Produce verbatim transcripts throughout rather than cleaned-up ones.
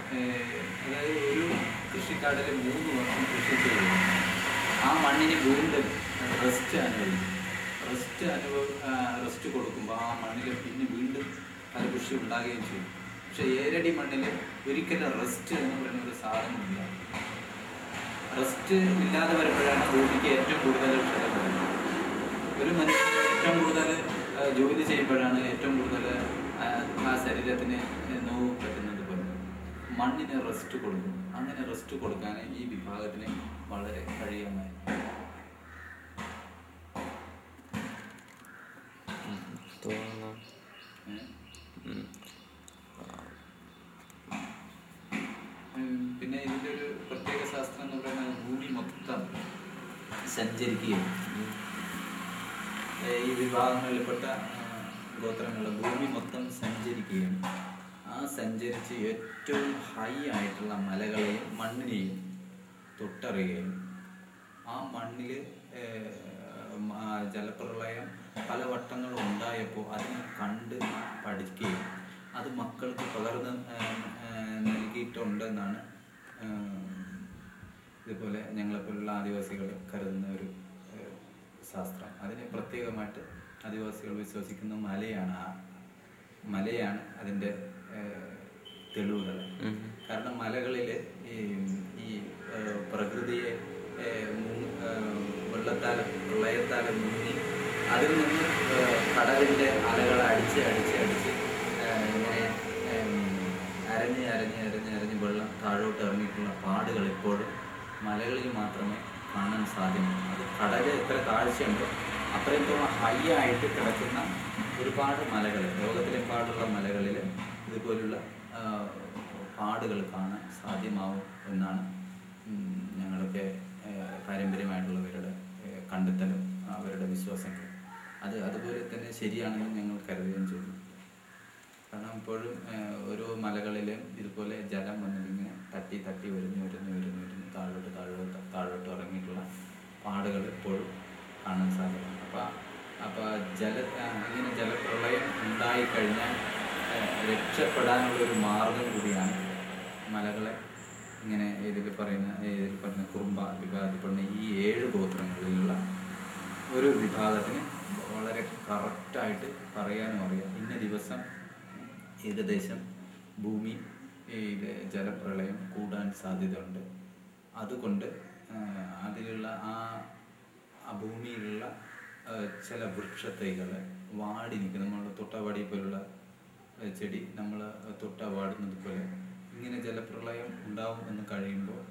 അതായത് ഒരു കൃഷിക്കാടിൽ മൂന്ന് വർഷം കൃഷി ചെയ്യും, ആ മണ്ണിന് വീണ്ടും റെസ്റ്റ് അനുഭവിക്കും. റെസ്റ്റ് അനുഭവ റെസ്റ്റ് കൊടുക്കുമ്പോൾ ആ മണ്ണിൽ പിന്നെ വീണ്ടും ഫലപുഷ്ടി ഉണ്ടാകുകയും ചെയ്യും. പക്ഷെ ഏരടി മണ്ണിൽ ഒരിക്കലും റെസ്റ്റ് എന്ന് പറയുന്ന ഒരു സാധനമില്ല. റെസ്റ്റ് ഇല്ലാതെ വരുമ്പോഴാണ് ഭൂമിക്ക് ഏറ്റവും കൂടുതൽ ക്ഷതപ്പെടുന്നത്. ഒരു മനുഷ്യൻ ഏറ്റവും കൂടുതൽ ജോലി ചെയ്യുമ്പോഴാണ് ഏറ്റവും കൂടുതൽ ആ ശരീരത്തിന് നോവ് പറ്റുന്നത് പോലെ മണ്ണിന് റെസ്റ്റ് കൊടുക്കും. അങ്ങനെ റെസ്റ്റ് കൊടുക്കാൻ ഈ വിഭാഗത്തിന് വളരെ കഴിയുമായി. പിന്നെ ഇതിൻ്റെ ഒരു പ്രത്യേക ശാസ്ത്രം എന്ന് പറയുന്നത് ഭൂമി മൊത്തം സഞ്ചരിക്കുകയും ഈ വിഭാഗങ്ങളിൽപ്പെട്ട ഗോത്രങ്ങളുടെ ഭൂമി മൊത്തം സഞ്ചരിക്കുകയും ആ സഞ്ചരിച്ച് ഏറ്റവും ഹൈ ആയിട്ടുള്ള മലകളെയും മണ്ണിനെയും തൊട്ടറിയുകയും ആ മണ്ണിൽ ജലപ്രളയം പല വട്ടങ്ങളും ഉണ്ടായപ്പോൾ അതിനെ കണ്ട് പഠിക്കുകയും അത് മക്കൾക്ക് പകർന്ന് നൽകിയിട്ടുണ്ടെന്നാണ് ഇതുപോലെ ഞങ്ങളെപ്പോലുള്ള ആദിവാസികൾ കരുതുന്ന ഒരു ശാസ്ത്രം. അതിന് പ്രത്യേകമായിട്ട് ആദിവാസികൾ വിശ്വസിക്കുന്ന മലയാണ് ആ മലയാണ് അതിൻ്റെ തെളിവുകൾ. കാരണം മലകളിൽ ഈ ഈ പ്രകൃതിയെ വെള്ളത്താൽ പ്രളയത്താൽ മുങ്ങി അതിൽ നിന്ന് കടലിൻ്റെ അലകൾ അടിച്ച് അടിച്ച് അടിച്ച് ഇങ്ങനെ അരഞ്ഞ് അരഞ്ഞ് അരഞ്ഞ് അരഞ്ഞ് വെള്ളം താഴോട്ട് ഇറങ്ങിയിട്ടുള്ള പാടുകൾ ഇപ്പോഴും മലകളിൽ മാത്രമേ കാണാൻ സാധ്യമുള്ളൂ. അത് കടൽ എത്ര താഴ്ചയുണ്ടോ അത്രത്തോളം ഹൈ ആയിട്ട് കിടക്കുന്ന ഒരുപാട് മലകൾ, ലോകത്തിലെമ്പാടുള്ള മലകളിൽ ഇതുപോലുള്ള പാടുകൾ കാണാൻ സാധ്യമാവും എന്നാണ് ഞങ്ങളൊക്കെ പാരമ്പര്യമായിട്ടുള്ളവരുടെ കണ്ടെത്തലും അവരുടെ വിശ്വാസങ്ങൾ. അത് അതുപോലെ തന്നെ ശരിയാണെന്ന് ഞങ്ങൾ കരുതുകയും ചെയ്തു. കാരണം ഇപ്പോഴും ഓരോ മലകളിലും ഇതുപോലെ ജലം വന്നതിങ്ങനെ തട്ടി തട്ടി വരുന്നു വരുന്നു വരുന്നു വരുന്നു താഴോട്ട് താഴോട്ട് താഴോട്ട് ഇറങ്ങിയിട്ടുള്ള പാടുകൾ ഇപ്പോഴും കാണാൻ സാധിക്കും. അപ്പോൾ അപ്പോൾ ജല ഇങ്ങനെ ജലപ്രളയം ഉണ്ടായിക്കഴിഞ്ഞാൽ രക്ഷപ്പെടാനുള്ളൊരു മാർഗം കൂടിയാണ് മലകളെ ഇങ്ങനെ ഇതിൽ പറയുന്ന ഇതിൽ പറയുന്ന കുറുമ്പ വിഭാഗത്തിൽപ്പെടുന്ന ഈ ഏഴ് ഗോത്രങ്ങളിലുള്ള ഒരു വിഭാഗത്തിന് വളരെ കറക്റ്റായിട്ട് പറയാനും അറിയാം. ഇന്ന ദിവസം ഏകദേശം ഭൂമി ഇത് ജലപ്രളയം കൂടാൻ സാധ്യതയുണ്ട്. അതുകൊണ്ട് അതിലുള്ള ആ ആ ഭൂമിയിലുള്ള ചില വൃക്ഷത്തൈകൾ വാടി നിൽക്കും. നമ്മൾ തൊട്ടവാടി പോലുള്ള ചെടി നമ്മൾ തൊട്ടവാടുന്നത് പോലെ ഇങ്ങനെ ജലപ്രളയം ഉണ്ടാവും എന്ന് കഴിയുമ്പോൾ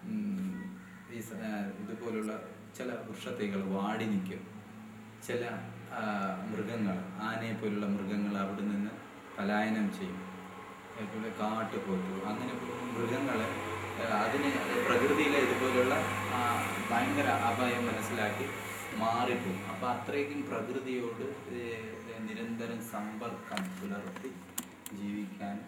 ഈ ഇതുപോലുള്ള ചില വൃക്ഷത്തൈകൾ വാടി നിൽക്കും. ചില മൃഗങ്ങൾ, ആനയെ പോലുള്ള മൃഗങ്ങൾ അവിടെ നിന്ന് പലായനം ചെയ്യും. അതുപോലെ കാട്ടുപോത്തു അങ്ങനെ മൃഗങ്ങൾ അതിന് പ്രകൃതിയിലെ ഇതുപോലുള്ള ഭയങ്കര അപായം മനസ്സിലാക്കി മാറിപ്പോകും. അപ്പോൾ അത്രയ്ക്കും പ്രകൃതിയോട് നിരന്തരം സമ്പർക്കം പുലർത്തി ജീവിക്കാൻ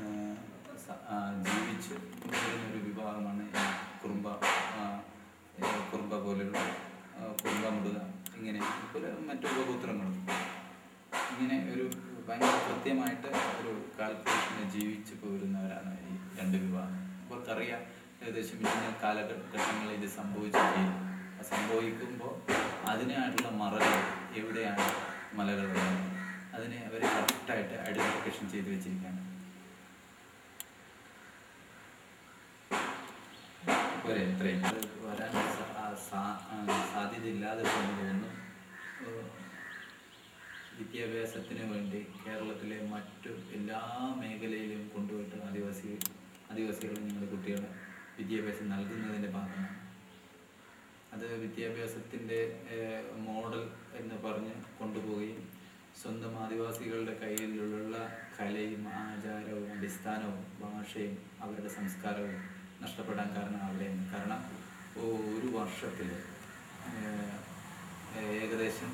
ജീവിച്ച് വരുന്നൊരു വിഭാഗമാണ് കുറുമ്പ കുറുമ്പ പോലുള്ള കുറുമ്പ മൃഗ ഇങ്ങനെ പോലെ മറ്റു ഉപഗോത്രങ്ങളും ഇങ്ങനെ ഒരു ഭയങ്കര കൃത്യമായിട്ട് ഒരു കാൽക്കുലേഷനെ ജീവിച്ച് പോരുന്നവരാണ് ഈ രണ്ട് വിഭാഗം. അവർക്കറിയാം ഏകദേശം ഇന്ന കാലഘട്ടങ്ങളിൽ ഇത് സംഭവിച്ചു ചെയ്യും. സംഭവിക്കുമ്പോൾ അതിനായിട്ടുള്ള മറകൾ എവിടെയാണ് മലകളുള്ളത് അതിനെ അവർ കറക്റ്റായിട്ട് ഐഡന്റിഫിക്കേഷൻ ചെയ്ത് വെച്ചിരിക്കുകയാണ്. പോരെ എത്രയും വരാൻ സാധ്യതയില്ലാതെ പോകുന്നു. വിദ്യാഭ്യാസത്തിന് വേണ്ടി കേരളത്തിലെ മറ്റു എല്ലാ മേഖലയിലും കൊണ്ടുപോയിട്ട് ആദിവാസി ആദിവാസികൾ ഞങ്ങളുടെ കുട്ടികളെ വിദ്യാഭ്യാസം നൽകുന്നതിൻ്റെ ഭാഗമാണ്. അത് വിദ്യാഭ്യാസത്തിൻ്റെ മോഡൽ എന്ന് പറഞ്ഞ് കൊണ്ടുപോവുകയും സ്വന്തം ആദിവാസികളുടെ കയ്യിലുള്ള കലയും ആചാരവും അടിസ്ഥാനവും ഭാഷയും അവരുടെ സംസ്കാരവും നഷ്ടപ്പെടാൻ കാരണം അവിടെയാണ്. കാരണം ഒരു വർഷത്തിൽ ഏകദേശം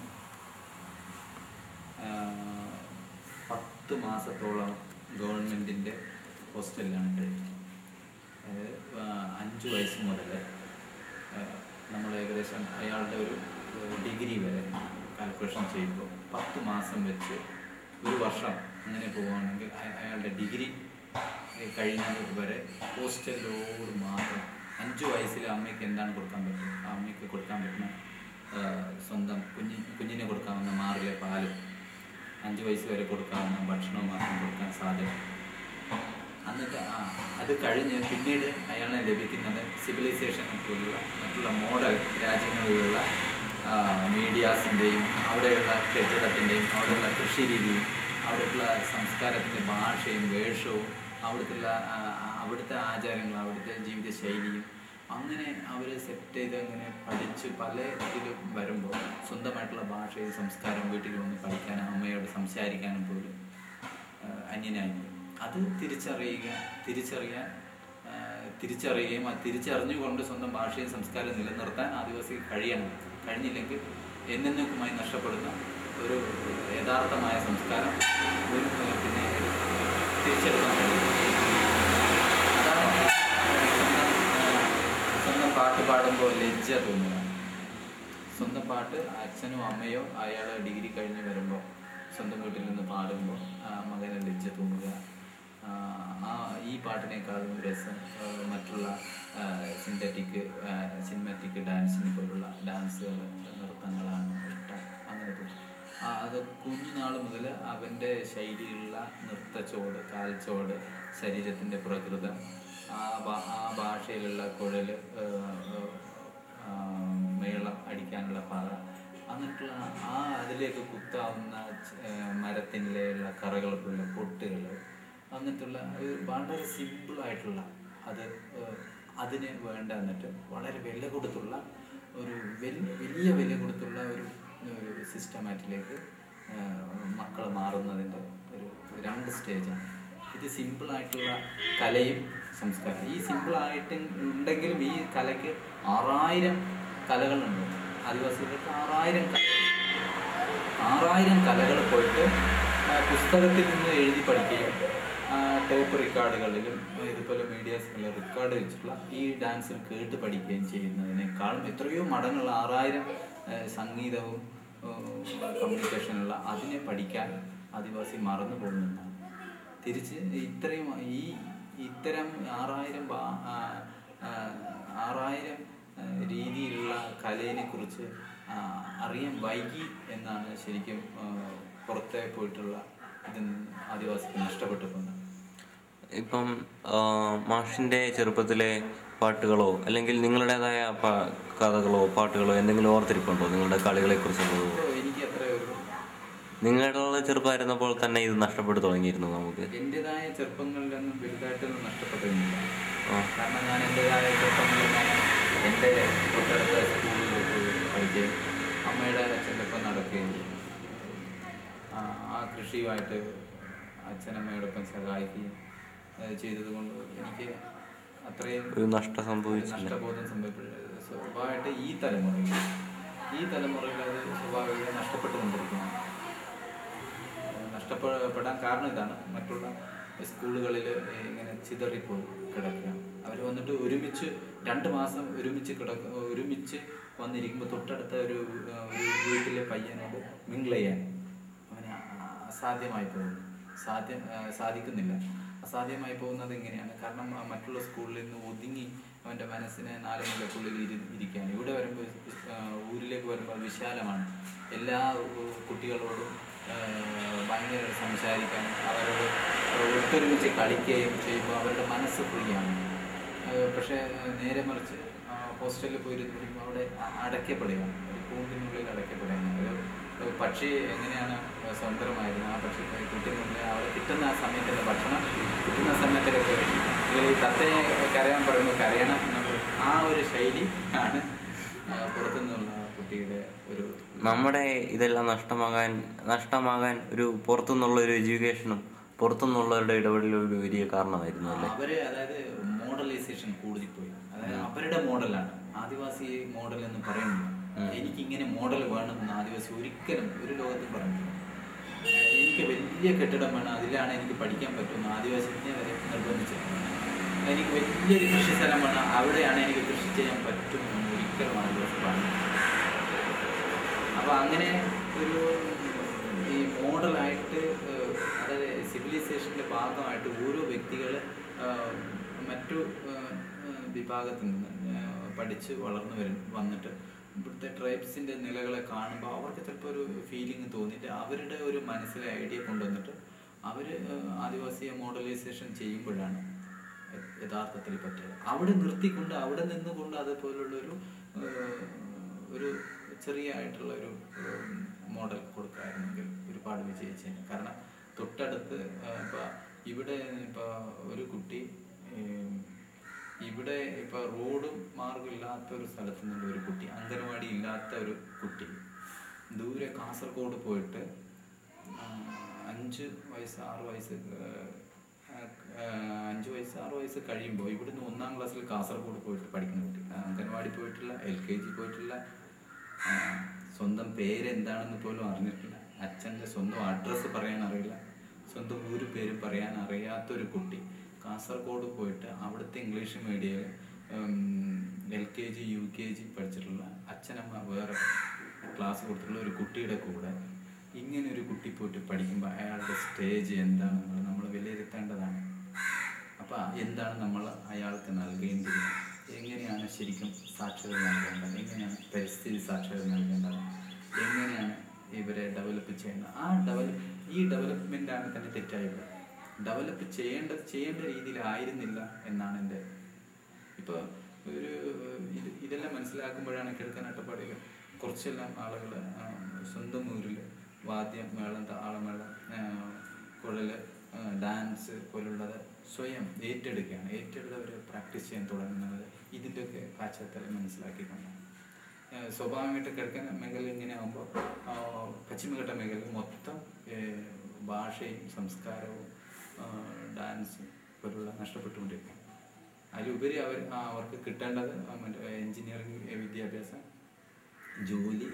പത്ത് മാസത്തോളം ഗവൺമെൻറ്റിൻ്റെ ഹോസ്റ്റലിലാണ് കഴിയുന്നത്. അതായത് അഞ്ച് വയസ്സ് മുതൽ നമ്മൾ ഏകദേശം അയാളുടെ ഒരു ഡിഗ്രി വരെ കാൽക്കുലേഷൻ ചെയ്യുമ്പോൾ പത്ത് മാസം വെച്ച് ഒരു വർഷം അങ്ങനെ പോവുകയാണെങ്കിൽ അയാളുടെ ഡിഗ്രി കഴിഞ്ഞത് വരെ ഹോസ്റ്റലിലോട് മാത്രം. അഞ്ചു വയസ്സിൽ അമ്മയ്ക്ക് എന്താണ് കൊടുക്കാൻ പറ്റും, അമ്മയ്ക്ക് കൊടുക്കാൻ പറ്റുന്ന സ്വന്തം കുഞ്ഞി കുഞ്ഞിനെ കൊടുക്കാവുന്ന മാറിലെ പാലും അഞ്ച് വയസ്സ് വരെ കൊടുക്കാവുന്ന ഭക്ഷണവും മാത്രം കൊടുക്കാൻ സാധ്യത. എന്നിട്ട് ആ അത് കഴിഞ്ഞ് പിന്നീട് അയാളെ ലഭിക്കുന്നത് സിവിലൈസേഷനെ പോലുള്ള മറ്റുള്ള മോഡൽ രാജ്യങ്ങളിലുള്ള മീഡിയാസിൻ്റെയും അവിടെയുള്ള കെട്ടിടത്തിൻ്റെയും അവിടെയുള്ള കൃഷി രീതിയും അവിടെയുള്ള സംസ്കാരത്തിൻ്റെ ഭാഷയും വേഷവും അവിടുത്തെ അവിടുത്തെ ആചാരങ്ങളും അവിടുത്തെ ജീവിതശൈലിയും അങ്ങനെ അവർ സെറ്റ് ചെയ്ത് അങ്ങനെ പഠിച്ച് പല ഇതിലും വരുമ്പോൾ സ്വന്തമായിട്ടുള്ള ഭാഷയും സംസ്കാരം വീട്ടിൽ വന്ന് പഠിക്കാനും അമ്മയോട് സംസാരിക്കാനും പോലും അന്യനായി. അത് തിരിച്ചറിയുക തിരിച്ചറിയാൻ തിരിച്ചറിയുകയും അത് തിരിച്ചറിഞ്ഞുകൊണ്ട് സ്വന്തം ഭാഷയും സംസ്കാരവും നിലനിർത്താൻ ആദിവാസിക്ക് കഴിയണം. കഴിഞ്ഞില്ലെങ്കിൽ എന്നേക്കുമായി നഷ്ടപ്പെടുന്ന ഒരു യഥാർത്ഥമായ സംസ്കാരം പിന്നെ തിരിച്ചെടുക്കാൻ കഴിയും. അതാണ് സ്വന്തം സ്വന്തം പാട്ട് പാടുമ്പോൾ ലജ്ജ തോന്നുക. സ്വന്തം പാട്ട് അച്ഛനോ അമ്മയോ അയാൾ ഡിഗ്രി കഴിഞ്ഞ് വരുമ്പോൾ സ്വന്തം വീട്ടിൽ നിന്ന് പാടുമ്പോൾ മകന് ലജ്ജ തോന്നുക. ആ ഈ പാട്ടിനേക്കാളും രസം മറ്റുള്ള സിന്തറ്റിക് സിനിമാറ്റിക് ഡാൻസിനെ പോലുള്ള ഡാൻസുകൾ നൃത്തങ്ങളാണ് ഇഷ്ടം. അങ്ങനെ തോന്നും. അത് കുഞ്ഞുനാൾ മുതൽ അവൻ്റെ ശൈലിയിലുള്ള നൃത്തച്ചോട്, കാൽച്ചോട്, ശരീരത്തിൻ്റെ പ്രകൃതം, ആ ആ ഭാഷയിലുള്ള കുഴൽ, മേളം അടിക്കാനുള്ള പറ, എന്നിട്ടുള്ള ആ അതിലേക്ക് കുത്താവുന്ന മരത്തിലുള്ള കറകൾക്കുള്ള പൊട്ടുകൾ, എന്നിട്ടുള്ള വളരെ സിമ്പിളായിട്ടുള്ള അത് അതിന് വേണ്ട എന്നിട്ട് വളരെ വില കൊടുത്തുള്ള ഒരു വലിയ വില കൊടുത്തുള്ള ഒരു ഒരു സിസ്റ്റമാറ്റിലേക്ക് മക്കൾ മാറുന്നതിൻ്റെ ഒരു രണ്ട് സ്റ്റേജാണ്. ഇത് സിമ്പിളായിട്ടുള്ള കലയും സംസ്കാരം. ഈ സിമ്പിളായിട്ട് ഉണ്ടെങ്കിലും ഈ കലയ്ക്ക് ആറായിരം കലകളുണ്ട്. ആദിവാസികൾക്ക് ആറായിരം കലകൾ ആറായിരം കലകൾ പോയിട്ട് പുസ്തകത്തിൽ നിന്ന് എഴുതി പഠിക്കുകയും ടേപ്പ് റെക്കോർഡുകളിലും ഇതുപോലെ മീഡിയാസിലുള്ള റെക്കോർഡ് വെച്ചിട്ടുള്ള ഈ ഡാൻസിൽ കേട്ട് പഠിക്കുകയും ചെയ്യുന്നതിനേക്കാളും എത്രയോ മടങ്ങുള്ള ആറായിരം സംഗീതവും കമ്മ്യൂണിക്കേഷനുള്ള അതിനെ പഠിക്കാൻ ആദിവാസി മറന്നു പോകുന്നതാണ്. തിരിച്ച് ഇത്രയും ഈ ഇത്തരം ആറായിരം ആറായിരം രീതിയിലുള്ള കലയെ കുറിച്ച് അറിയാൻ വൈകി എന്നാണ് ശരിക്കും പുറത്തെ പോയിട്ടുള്ള ഇതിൽ ആദിവാസിക്ക് നഷ്ടപ്പെട്ടിട്ടുണ്ട്. ഇപ്പം മാഷിൻ്റെ ചെറുപ്പത്തിലെ പാട്ടുകളോ അല്ലെങ്കിൽ നിങ്ങളുടേതായ കഥകളോ പാട്ടുകളോ എന്തെങ്കിലും ഓർത്തിരിപ്പുണ്ടോ നിങ്ങളുടെ കളികളെ കുറിച്ചുള്ളതോ? എനിക്ക് അത്ര ഒരു നിങ്ങളുടെ ചെറുപ്പമായിരുന്നപ്പോൾ തന്നെ ഇത് നഷ്ടപ്പെട്ടു തുടങ്ങിയിരുന്നു. നമുക്ക് എൻ്റെതായ ചെറുപ്പങ്ങളിലൊന്നും വലുതായിട്ടൊന്നും നഷ്ടപ്പെട്ടിരുന്നില്ല. കാരണം ഞാൻ എൻ്റെതായ ചെറുപ്പങ്ങളിൽ ഞാൻ എൻ്റെ തൊട്ടടുത്ത സ്കൂളിൽ പഠിക്കുകയും അമ്മയുടെ അച്ഛൻ്റെ ഒപ്പം നടക്കുകയും ആ കൃഷിയുമായിട്ട് അച്ഛനമ്മയോടൊപ്പം സഹായിക്കുകയും ചെയ്തത് കൊണ്ട് എനിക്ക് അത്രയും ഒരു നഷ്ടം സംഭവിച്ചു നഷ്ടബോധം സംഭവിച്ചു. സ്വാഭാവികമായിട്ട് ഈ തലമുറയിൽ ഈ തലമുറയിൽ അത് സ്വാഭാവികമായി നഷ്ടപ്പെട്ടുകൊണ്ടിരിക്കുന്നു. നഷ്ടപ്പെടാൻ കാരണം ഇതാണ്, മറ്റുള്ള സ്കൂളുകളിൽ ഇങ്ങനെ ചിതറിപ്പോയി കിടക്കുക. അവർ വന്നിട്ട് ഒരുമിച്ച് രണ്ട് മാസം ഒരുമിച്ച് കിടക്ക ഒരുമിച്ച് വന്നിരിക്കുമ്പോൾ തൊട്ടടുത്ത ഒരു ഒരു വീട്ടിലെ പയ്യനോട് മിങ്കിൾ ചെയ്യാൻ അവന് അസാധ്യമായി പോകുന്നു. സാധ്യ സാധിക്കുന്നില്ല അസാധ്യമായി പോകുന്നത് എങ്ങനെയാണ്? കാരണം മറ്റുള്ള സ്കൂളിൽ നിന്ന് ഒതുങ്ങി അവൻ്റെ മനസ്സിനെ നാല് മുലക്കുള്ളിൽ ഇരി ഇരിക്കുകയാണ്. ഇവിടെ വരുമ്പോൾ ഊരിലേക്ക് വരുമ്പോൾ വിശാലമാണ്. എല്ലാ കുട്ടികളോടും ഭയങ്കര സംസാരിക്കാനും അവരോട് ഒത്തൊരുമിച്ച് കളിക്കുകയും ചെയ്യുമ്പോൾ അവരുടെ മനസ്സ് ഫ്രീയാണ്. പക്ഷേ നേരെ മറിച്ച് ഹോസ്റ്റലിൽ പോയിരുന്നു പഠിക്കുമ്പോൾ അവിടെ അടയ്ക്കപ്പെടുകയാണ്, ഒരു കൂട്ടിനുള്ളിൽ അടയ്ക്കപ്പെടുകയാണ്. ഒരു പക്ഷി എങ്ങനെയാണ് സ്വതന്ത്രമായിരുന്നു, ആ പക്ഷി കിട്ടുന്നില്ല, അവിടെ കിട്ടുന്ന ആ സമയത്തുള്ള ഭക്ഷണം കിട്ടുന്ന സമയത്തിലൊക്കെ ഈ തത്തയെ കരയാൻ പറയുമ്പോൾ കരയണം എന്നുള്ള ആ ഒരു ശൈലി ആണ് പുറത്തുനിന്നുള്ള കുട്ടിയുടെ ഒരു. നമ്മുടെ ഇതെല്ലാം നഷ്ടമാകാൻ നഷ്ടമാകാൻ ഒരു പുറത്തുനിന്നുള്ള ഒരു എഡ്യൂക്കേഷനും പുറത്തുനിന്നുള്ളവരുടെ ഇടപെടലും ഒരു വലിയ കാരണമായിരുന്നു അല്ലേ? അവര് അതായത് മോഡലൈസേഷൻ കൂടുതൽ പോയി. അതായത് അവരുടെ മോഡലാണ്. ആദിവാസി മോഡൽ എന്ന് പറയുന്നില്ല. എനിക്കിങ്ങനെ മോഡൽ വേണമെന്ന് ആദിവാസി ഒരിക്കലും ഒരു ലോകത്തും പറഞ്ഞില്ല. എനിക്ക് വലിയ കെട്ടിടം വേണം, അതിലാണ് എനിക്ക് പഠിക്കാൻ പറ്റുമെന്ന് ആദിവാസിനെ വരെ നിർബന്ധിച്ചിട്ടുണ്ട്. എനിക്ക് വലിയൊരു കൃഷി സ്ഥലം വേണം, അവിടെയാണ് എനിക്ക് കൃഷി ചെയ്യാൻ പറ്റുമെന്ന് ഒരിക്കലും ആദിവാസി പറഞ്ഞു. അപ്പോൾ അങ്ങനെ ഒരു ഈ മോഡലായിട്ട് അതായത് സിവിൽ സിവിലൈസേഷൻ്റെ ഭാഗമായിട്ട് ഓരോ വ്യക്തികൾ മറ്റു വിഭാഗത്തിൽ നിന്ന് പഠിച്ച് വളർന്നു വരും വന്നിട്ട് ഇവിടുത്തെ ട്രൈബ്സിൻ്റെ നിലകളെ കാണുമ്പോൾ അവർക്ക് ചിലപ്പോൾ ഒരു ഫീലിംഗ് തോന്നിയിട്ട് അവരുടെ ഒരു മനസ്സിലെ ഐഡിയ കൊണ്ടുവന്നിട്ട് അവർ ആദിവാസിയെ മോഡലൈസേഷൻ ചെയ്യുമ്പോഴാണ് യഥാർത്ഥത്തിൽ പറ്റുക. അവിടെ നിർത്തിക്കൊണ്ട് അവിടെ നിന്നുകൊണ്ട് അതുപോലുള്ളൊരു ഒരു ചെറിയ ആയിട്ടുള്ള ഒരു മോഡൽ കൊടുക്കായിരുന്നെങ്കിൽ ഒരുപാട് വിജയിച്ചേനെ. കാരണം തൊട്ടടുത്ത് ഇപ്പം ഇവിടെ ഇപ്പോൾ ഒരു കുട്ടി ഇവിടെ ഇപ്പോൾ റോഡ് മാർഗമില്ലാത്ത ഒരു സ്ഥലത്ത് നിന്നുള്ള ഒരു കുട്ടി, അംഗനവാടി ഇല്ലാത്ത ഒരു കുട്ടി ദൂരെ കാസർഗോഡ് പോയിട്ട് അഞ്ച് വയസ്സ് ആറ് വയസ്സ് അഞ്ച് വയസ്സ് ആറ് വയസ്സ് കഴിയുമ്പോൾ ഇവിടുന്ന് ഒന്നാം ക്ലാസ്സിൽ കാസർഗോഡ് പോയിട്ട് പഠിക്കുന്ന കുട്ടി, അംഗൻവാടി പോയിട്ടില്ല, എൽ കെ ജി പോയിട്ടില്ല, സ്വന്തം പേരെന്താണെന്ന് പോലും അറിഞ്ഞിട്ടില്ല, അച്ഛൻ്റെ സ്വന്തം അഡ്രസ്സ് പറയാൻ അറിയില്ല, സ്വന്തം ഊര് പേര് പറയാൻ അറിയാത്തൊരു കുട്ടി കാസർഗോഡ് പോയിട്ട് അവിടുത്തെ ഇംഗ്ലീഷ് മീഡിയയിൽ L K G U K G പഠിച്ചിട്ടുള്ള അച്ഛനമ്മ വേറെ ക്ലാസ് കൊടുത്തിട്ടുള്ള ഒരു കുട്ടിയുടെ കൂടെ ഇങ്ങനെ ഒരു കുട്ടി പോയിട്ട് പഠിക്കുമ്പോൾ അയാളുടെ സ്റ്റേജ് എന്താണെന്നുള്ളത് നമ്മൾ വിലയിരുത്തേണ്ടതാണ്. അപ്പം എന്താണ് നമ്മൾ അയാൾക്ക് നൽകേണ്ടത്, എങ്ങനെയാണ് ശരിക്കും സാക്ഷരത നൽകേണ്ടത്, എങ്ങനെയാണ് പരിസ്ഥിതി സാക്ഷരത നൽകേണ്ടത്, എങ്ങനെയാണ് ഇവരെ ഡെവലപ്പ് ചെയ്യേണ്ടത്. ആ ഡെവലപ്പ് ഈ ഡെവലപ്മെൻറ്റാണ് തന്നെ തെറ്റായത്. ഡെവലപ്പ് ചെയ്യേണ്ടത് ചെയ്യേണ്ട രീതിയിലായിരുന്നില്ല എന്നാണ് എൻ്റെ ഇപ്പോൾ ഒരു ഇത് ഇതെല്ലാം മനസ്സിലാക്കുമ്പോഴാണ് കിഴക്കൻ അട്ടപ്പാടിയിൽ കുറച്ചെല്ലാം ആളുകൾ സ്വന്തം ഊരിൽ വാദ്യം മേളം താളമേളം കുഴൽ ഡാൻസ് പോലുള്ളത് സ്വയം ഏറ്റെടുക്കുകയാണ്. ഏറ്റെടുത്ത് അവർ പ്രാക്ടീസ് ചെയ്യാൻ തുടങ്ങുന്നത് ഇതിൻ്റെയൊക്കെ പശ്ചാത്തലം മനസ്സിലാക്കിക്കൊണ്ടാണ്. സ്വാഭാവികമായിട്ട് കിഴക്കൻ മേഖല ഇങ്ങനെ ആകുമ്പോൾ പശ്ചിമഘട്ട മേഖല മൊത്തം ഭാഷയും സംസ്കാരവും ഡാൻസും പോലുള്ള നഷ്ടപ്പെട്ടുകൊണ്ടിരിക്കുകയാണ്. അതിലുപരി അവർ അവർക്ക് കിട്ടേണ്ടത് മറ്റേ എൻജിനീയറിംഗ് വിദ്യാഭ്യാസം, ജോലി,